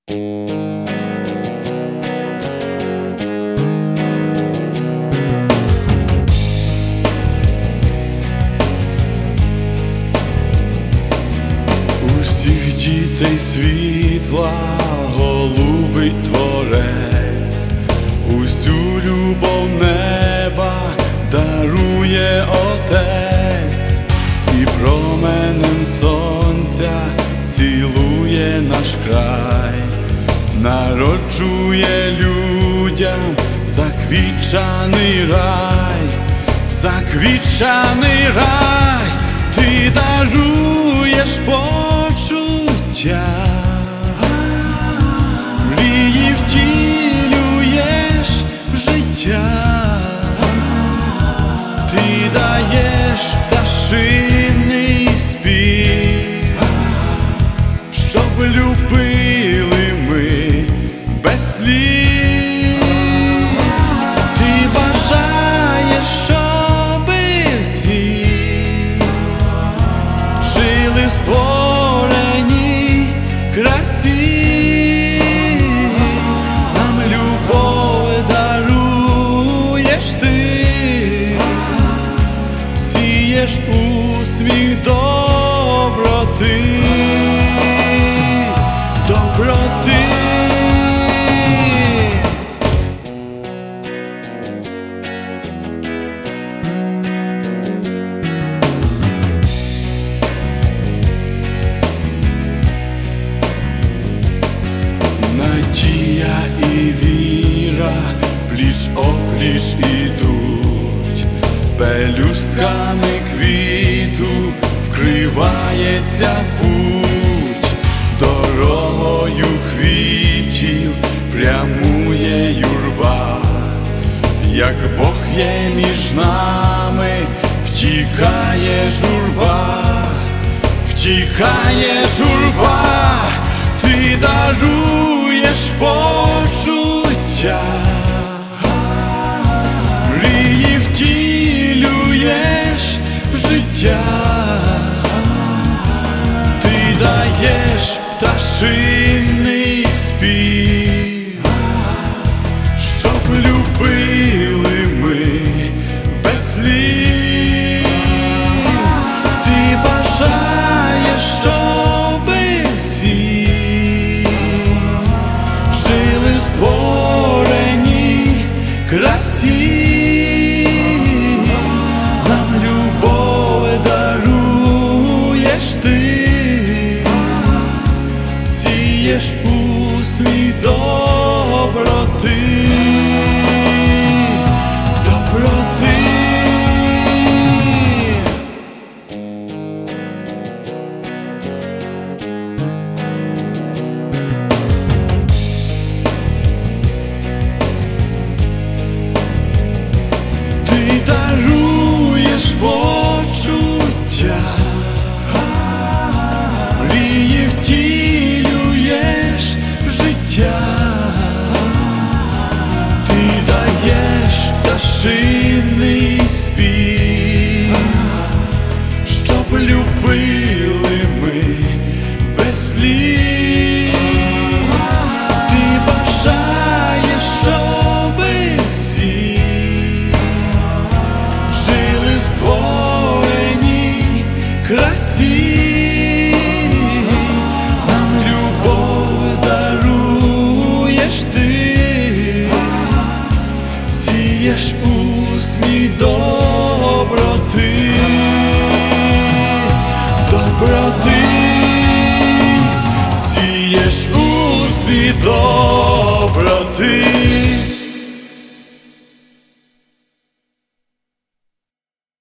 Усіх дітей світла голубить Творець, усю любов неба дарує Отець, і променем сонця цілує наш край, народжує людям заквітчаний рай, заквітчаний рай, ти даруєш почуття, мрії втілюєш в життя, ти даєш пташиний спів, щоб любили ми без слів. Ти бажаєш, щоби всі жили в створеній красі, нам любов даруєш ти, сієш усміх доброти, доброти. Надія і віра пліч-опліч ідуть, пелюстками квіту вкривається путь, дорогою квітів прямує юрба, як Бог є між нами, втікає журба, втікає журба. Ти даруєш почуття, мрії втілюєш в життя, ти даєш пташиний спів, щоб любили ми без слів. Ти бажаєш, щоби всі жили в створеній красі, нам любов даруєш ти, сієш усміх доброти, доброти. Ти даруєш почуття, мрії втілюєш в життя, ти даєш пташиний спів, щоб любили ми без слів. Ти бажаєш, щоби всі жили в створеній красі, нам любов даруєш ти, сієш усміх доброти, доброти, сієш усміх доброти.